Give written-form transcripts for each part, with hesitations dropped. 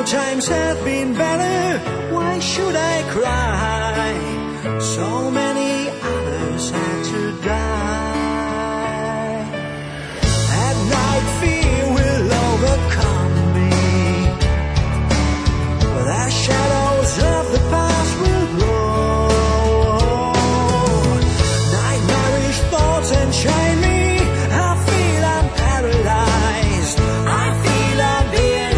times have been better. Why should I cry? So many others had to die. At night fear will overcome me. The shadows of the past will grow. Nightmarish thoughts enchain me. I feel I'm paralyzed. I feel I'm being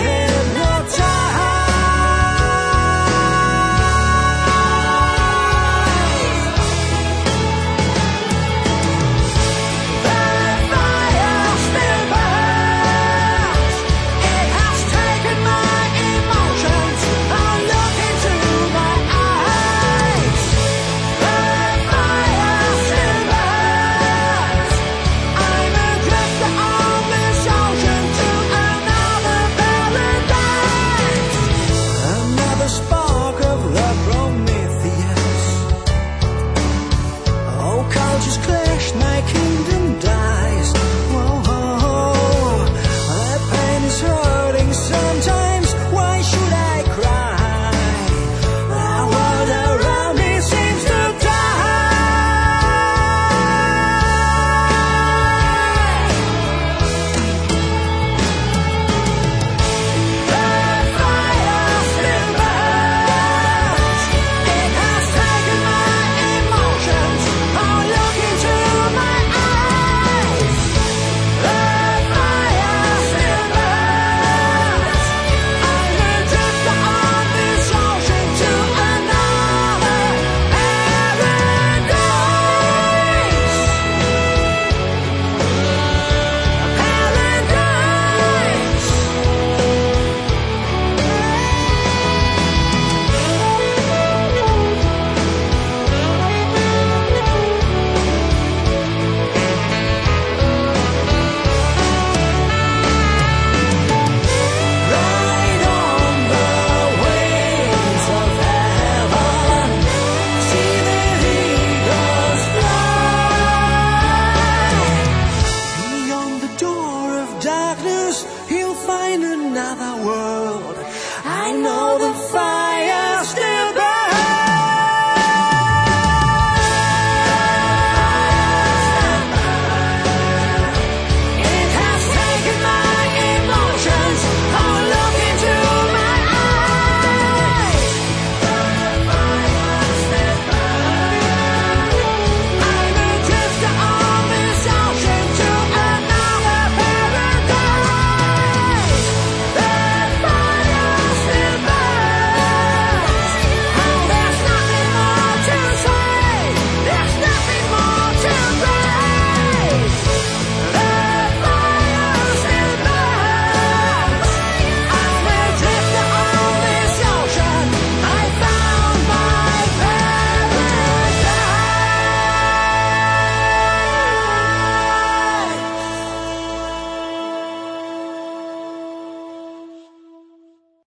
another world. I know the fire.